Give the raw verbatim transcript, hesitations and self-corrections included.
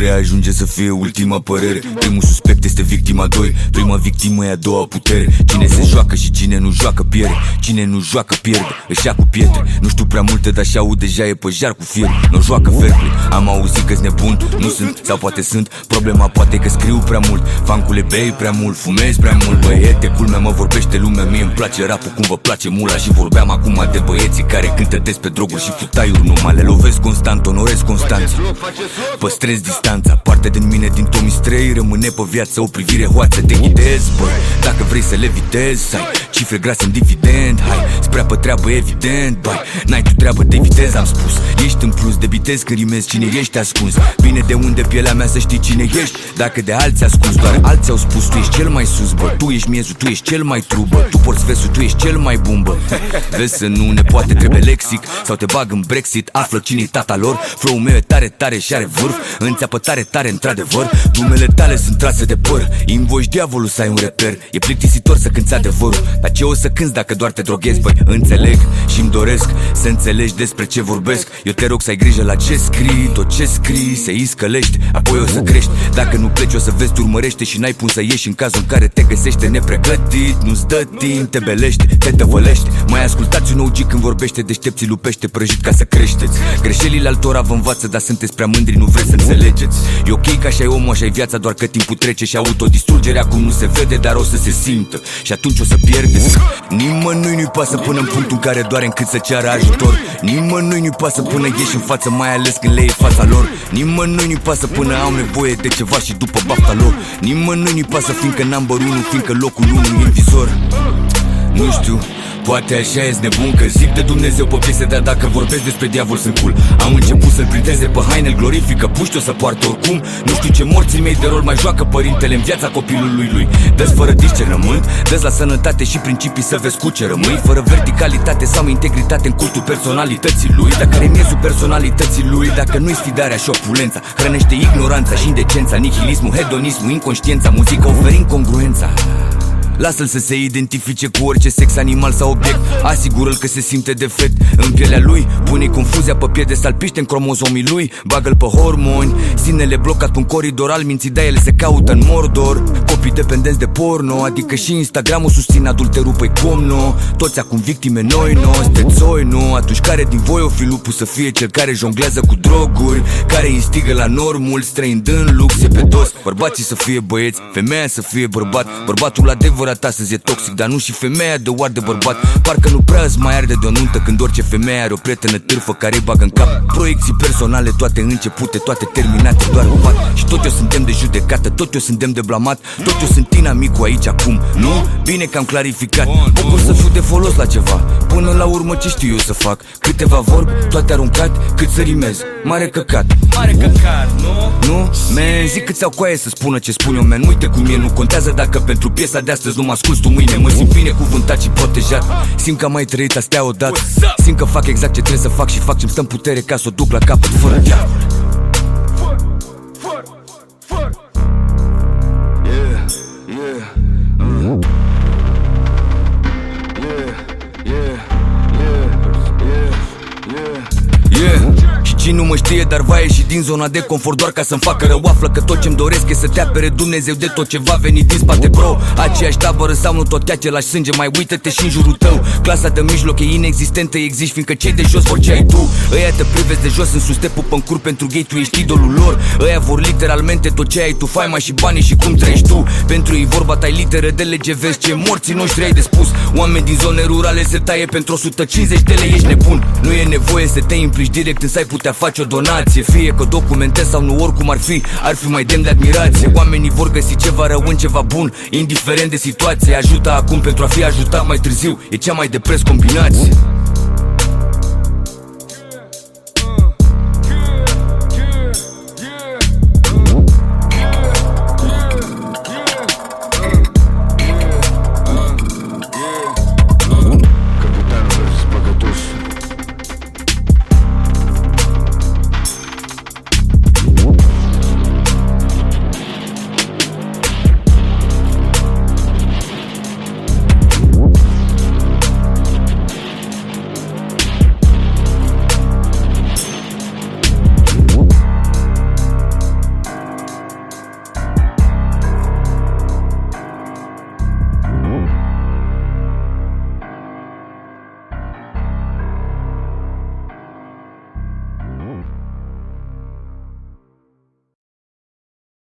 Puterea ajunge să fie ultima părere. Primul suspect este victima doi, prima victimă e a doua putere. Cine se joacă și cine nu joacă pierde. Cine nu joacă pierde, își ia cu pietre. Nu știu prea multe, dar și aud deja e pe jar cu fier. Nu joacă fair play, am auzit că-s nebun. Nu sunt, sau poate sunt, problema poate că scriu prea mult. Fancule bei prea mult, fumezi prea mult. Băiete, culmea mă vorbește lumea, mie îmi place rapul cum vă place mula. Și vorbeam acum de băieții care cântă des pe droguri și futaiuri numai. Le lovesc constant, onorez Constanța, păstrez distanța. Parte din mine din Tommy Stray rămâne pe viață o privire hoață. Te ghidez, bă, dacă vrei să le vitezi. Ai cifre grase în dividend, hai, spre apă treabă evident. Bai, n-ai tu treabă de viteză, am spus. Ești în plus, debitezi când rimezi cine ești ascuns. Vine de unde pielea mea să știi cine ești. Dacă de alții ascuns, doar alții au spus. Tu ești cel mai sus, bă, tu ești miezul, tu ești cel mai true, bă. Tu porți vesul, tu ești cel mai bun, bă. Vezi să nu ne poate, trebuie lexic. Sau te bag în Brexit, află cine-i tata lor. Flow-ul meu e tare, tare și are vârf. Înțeapă tare, tare, într-adevăr. Dumele tale sunt trase de păr. Invoci diavolul să ai un reper. E plictisitor să cânti adevărul. Dar ce o să cânti dacă doar te droghezi? Băi, înțeleg și-mi doresc să înțelegi despre ce vorbesc. Eu te rog să ai grijă la ce scrii. Tot ce scrii se iscălești, apoi o să crești. Dacă nu pleci o să vezi, te urmărește și n-ai pun să ieși în cazul în care te găsește nepregătit. Nu-ți dă timp, te belești, te tăvălești. Mai ascultați un O G când vorbește, deștepții lupește prăjit ca să creșteți. Greșelile altora vă învață, dar sunteți prea mândri, nu vreți să înțelegeți. E ok că așa-i omul, așa-i viața, doar că timpul trece și autodistrugerea acum nu se vede, dar o să se simtă. Și atunci o să pierdeți. Nimănui nu-i pasă până în punctul în care doare încât să ceară ajutor. Nimănui nu-i pasă până ieși în față, mai ales când le iei fața lor. Nimănui nu-i pasă până au nevoie de ceva și după bafta lor. Nimănui nu-i pasă fiindcă number unu, fiindcă locul unu e în vizor. Nu știu, poate așa ești nebun că zic de Dumnezeu pe piese, dar dacă vorbesc despre diavol sunt cool. Am început să-l printeze pe haine, îl glorifică, puști o să poartă oricum. Nu știu ce morții mei de rol mai joacă părintele în viața copilului lui. Dă-ți fără discernământ, dă-ți la sănătate și principii să vezi cu ce rămâi. Fără verticalitate sau integritate în cultul personalității lui. Dacă are miezul personalității lui, dacă nu-i sfidarea și opulența, hrănește ignoranța și indecența, nihilismul, hedonismul, inconștiența, muzica oferind congruența. Lasă-l să se identifice cu orice sex, animal sau obiect. Asigură-l că se simte defect în pielea lui. Pune-i confuzia pe piedestal, piște în cromozomii lui. Bagă-l pe hormoni, sinele blocat pe un coridor al minții, de ele se caută în Mordor. Copii dependenți de porno, adică și Instagram-ul susține adulterul, păi cum nu? Toți acum victime noi, no, stețoi, nu? Atunci care din voi o fi lupul să fie cel care jonglează cu droguri, care instigă la normul, străind în lux, e pe dos. Bărbații să fie băieți, femeia să fie bărbat. Bărbatul adevărat astăzi e toxic, dar nu și femeia de oar de bărbat. Parcă nu prea îți mai arde de o nuntă când orice femeie are o prietenă târfă care îi bagă în cap proiecții personale, toate începute, toate terminate, doar în pat. Și tot eu suntem de judecată, tot eu suntem de blamat, tot eu sunt inamicul aici acum, nu? Bine că am clarificat, bucur să fiu de folos la ceva. Până la urmă ce știu eu să fac? Câteva vorbi, toate aruncat, cât să rimez. Mare căcat, mare căcat, nu? Nu? Man, zic câți au coaie să spună ce spun eu, man. Uite cum e, nu contează dacă pentru piesa de astăzi nu mă asculti tu mâine. Mă simt binecuvântat și protejat. Simt că am mai trăit astea odată. Simt că fac exact ce trebuie să fac și fac ce-mi stă în putere ca să o duc la capăt fără diavol. Nu mă știe, dar va ieși din zona de confort doar ca să-mi facă rău. Află că tot ce-mi doresc e să te apere Dumnezeu de tot ce va veni din spate, bro. Aceeași tabără sau nu tot același sânge, mai uită-te și în jurul tău. Clasa de mijloc e inexistentă, existi fiindcă cei de jos vor ce ai tu. Ăia te privesc de jos în sus, te pupă în cur pentru gay, tu ești idolul lor. Ăia vor literalmente tot ce ai tu, faima și banii și cum trăiești tu. Pentru ei vorba ta-i literă de lege, vezi ce morții noștri ai de spus. Oameni din zone rurale se taie pentru o sută cincizeci de lei, ești nebun. Nu e nevoie să te implici direct, însă ai putea face o donație. Fie că documentezi sau nu, oricum ar fi, ar fi mai demn de admirație. Oamenii vor găsi ceva rău în ceva bun, indiferent de situație. Ajută acum pentru a fi ajutat mai târziu, e cea mai de preț combinație.